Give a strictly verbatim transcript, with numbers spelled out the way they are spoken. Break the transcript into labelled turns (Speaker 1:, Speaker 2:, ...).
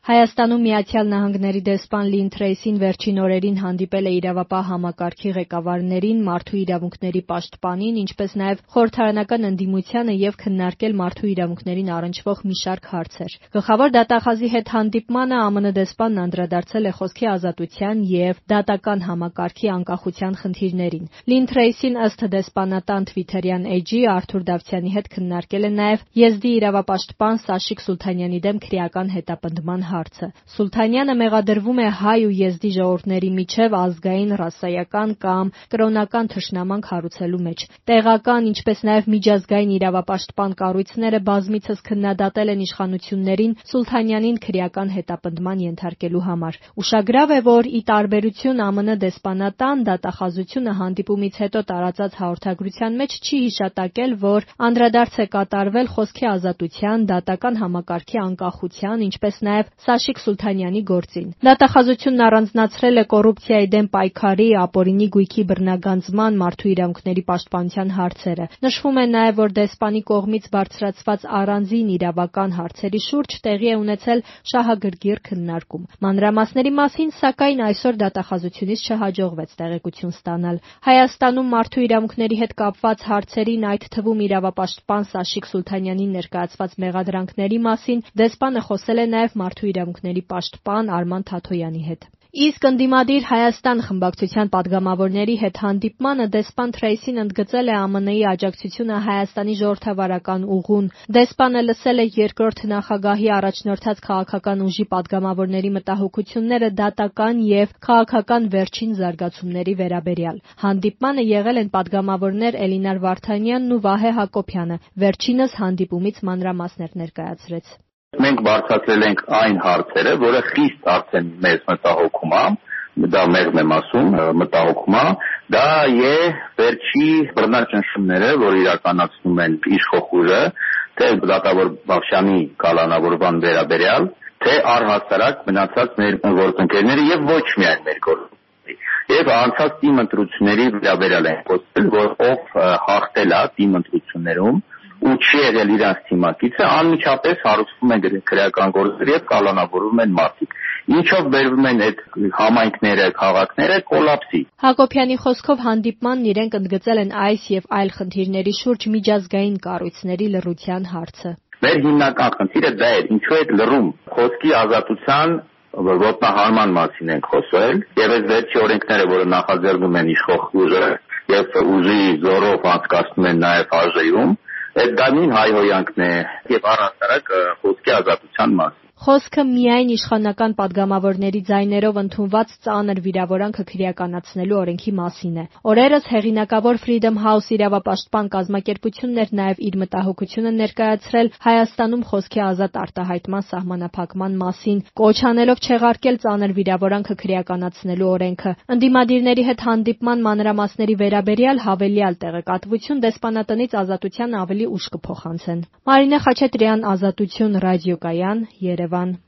Speaker 1: Հայաստանում Միացյալ Նահանգների դեսպան Լին Թրեյսին վերջին օրերին հանդիպել է իրավապահ համակարգի ղեկավարներին, մարդու իրավունքների պաշտպանին, ինչպես նաև խորհրդարանական ընդդիմությանը և քննարկել մարդու իրավունքներին առնչվող մի շարք հարցեր։ Գլխավոր դատախազի հետ հանդիպմանը ԱՄՆ դեսպանն անդրադարձել է խոսքի ազատության և դատական համակարգի անկախության խնդիրներին։ Լին Թրեյսին ըստ դեսպանատան թվիթերյան էջի Արթուր Դավթյանի հետ քննարկել է նաև Եզդի իրավապաշտպան Սաշիկ Սուլթանյանի դեմ քրեական հետապնդման հարցը։ Սուլթանյանը մեղադրվում է հայ ու եզդի ժողովուրդների միջև ազգային, ռասայական կամ կրոնական թշնամանք հարուցելու մեջ։ Տեղական, ինչպես նաև միջազգային իրավապաշտպան կառույցները բազմիցս քննադատել են իշխանություններին Սուլթանյանին քրեական հետապնդման ենթարկելու համար։ Ուշագրավ է, որ ի տարբերություն ԱՄՆ դեսպանատան, դատախազությունը հանդիպումից հետո տարածած հաղորդագրության մեջ չի հիշատակել, որ անդրադարձ է կատարվել խոսքի ազատության, դատական համակարգի անկախության, ինչպես նաև Սաշիկ Սուլթանյանի գործին։ Դատախազությունն առանձնացրել է կոռուպցիայի դեմ պայքարի, ապօրինի գույքի բռնագանձման, մարդու իրավունքների պաշտպանության հարցերը։ Նշվում է նաև, որ դեսպանի կողմից բարձրացված առանձին իրավական հարցերի շուրջ տեղի է ունեցել շահագրգիռ քննարկում։ Մանրամասների մասին, սակայն, այսօր դատախազությունից չհաջողվեց տեղեկություն ստանալ։ Հայաստանում մարդու իրավունքների հետ կապված հարցերին, այդ թվում իրավապաշտպան Սաշիկ Սուլթանյանին ներկայացված մեղադրանքների մասին դեսպանը խոսել է նաև մարդու իրավունքների պաշտպան Արման Թաթոյանի հետ։ Իսկ ընդդիմադիր Հայաստան խմբակցության պատգամավորների հետ հանդիպմանը դեսպան Թրեյսին ընդգծել է ԱՄՆ-ի աջակցությունը Հայաստանի ժողովրդավարական ուղուն։ Դեսպանը լսել է երկրորդ նախագահի առաջնորդած քաղաքական ուժի պատգամավորների մտահոգությունները դատական և քաղաքական վերջին զարգացումների վերաբերյալ։ Հանդիպմանը եղել են պատգամավորներ Էլինար Վարդանյանն ու Վահե Հակոբյանը։ Վերջինս հանդիպումից մանրամասներ ներկայացրեց։
Speaker 2: Մենք բարձրացրել ենք այն հարցերը, որը խիստ արդեն մեզ մտահոգում է, դա մեղմ եմ ասում, մտահոգում է, դա է վերջի բռնաճնշումները, որ իրականացնում են իշխող ուժը, թե դատավոր Բաղշյանի կալանավորման վերաբերյալ, թե առհասարակ մնացած մեր գործընկերները եւ ոչ միայն մեր գործընկերները։ Եվ անցած թիմ ընտրությունների վերաբերյալ են խոսել, որ ով հաղթել է թիմ ընտրություններում ու չի եղել իրանց թիմակիցը, անմիջապես հարուցվում են քրեական գործեր եւ կալանավորվում են մարդիկ։ Ինչով բերվում են այդ համայնքները, քաղաքները կոլապսի։
Speaker 1: Հակոբյանի խոսքով հանդիպմանն իրենք ընդգծել են այս եւ այլ խնդիրների շուրջ միջազգային կառույցների լռության հարցը։
Speaker 2: Մեր հիմնական խնդիրը դա է, ինչու է լռում խոսքի ազատության ոտնահարման մասին ենք խոսել, եւ այս վերջի օրենքները, որը նախաձեռնում են իշխող ուժը եւ ուժի զորով անցկացնում են նաեւ ԱԺ-ում, այդ դա նույն հայհոյանքն է եւ առհասարակ խոսքի ազատության մասին։
Speaker 1: Խոսքը միայն իշխանական պատգամավորների ձայներով ընդունված ծանր վիրավորանքը քրեականացնելու օրենքի մասին է։ Օրերս հեղինակավոր Freedom House իրավապաշտպան կազմակերպությունն էր նաև իր մտահոգությունը ներկայացրել Հայաստանում խոսքի ազատ արտահայտման սահմանափակման մասին, կոչ անելով չեղարկել ծանր վիրավորանքը քրեականացնելու օրենքը։ Ընդդիմադիրների հետ հանդիպման մանրամասների վերաբերյալ հավելյալ տեղեկատվություն դեսպանատնից Ազատության ավելի ուշ կփոխանցեն։ Մարինե Խաչատրյան, Ազատություն ռադիոկայան, Երևան։